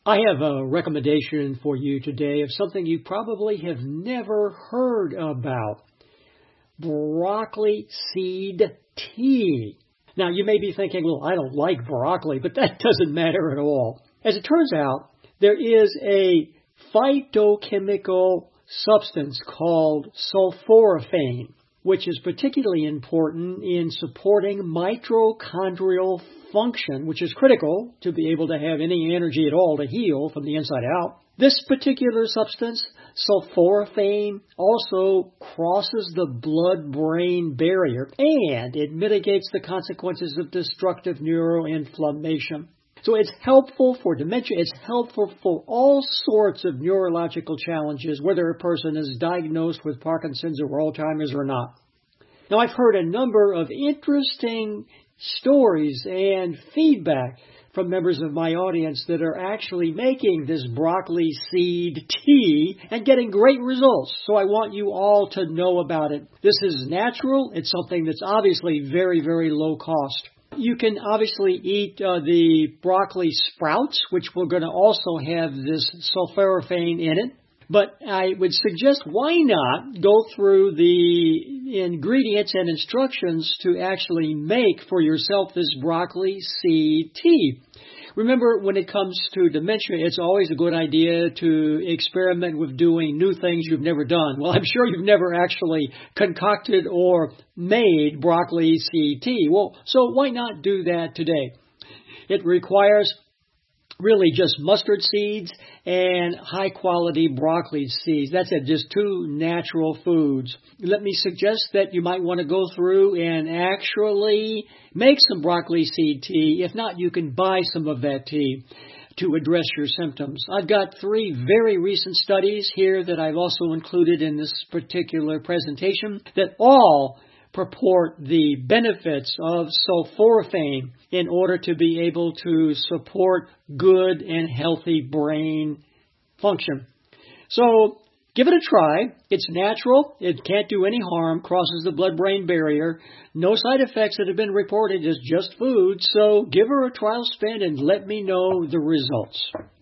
I have a recommendation for you today of something you probably have never heard about. Broccoli seed tea. Now, you may be thinking, well, I don't like broccoli, but that doesn't matter at all. As it turns out, there is a phytochemical substance called sulforaphane, which is particularly important in supporting mitochondrial function, which is critical to be able to have any energy at all to heal from the inside out. This particular substance, sulforaphane, also crosses the blood-brain barrier, and it mitigates the consequences of destructive neuroinflammation. So it's helpful for dementia. It's helpful for all sorts of neurological challenges, whether a person is diagnosed with Parkinson's or Alzheimer's or not. Now, I've heard a number of interesting stories and feedback from members of my audience that are actually making this broccoli seed tea and getting great results. So I want you all to know about it. This is natural. It's something that's obviously very, very low cost. You can obviously eat the broccoli sprouts, which we're going to also have this sulforaphane in it. But I would suggest why not go through the ingredients and instructions to actually make for yourself this broccoli seed tea. Remember, when it comes to dementia, it's always a good idea to experiment with doing new things you've never done. Well, I'm sure you've never actually concocted or made broccoli seed tea. Well, so why not do that today? It requires really just mustard seeds and high-quality broccoli seeds. That's it, just two natural foods. Let me suggest that you might want to go through and actually make some broccoli seed tea. If not, you can buy some of that tea to address your symptoms. I've got 3 very recent studies here that I've also included in this particular presentation that all purport the benefits of sulforaphane in order to be able to support good and healthy brain function. So give it a try. It's natural. It can't do any harm, crosses the blood-brain barrier. No side effects that have been reported. It's just food. So give her a trial spin and let me know the results.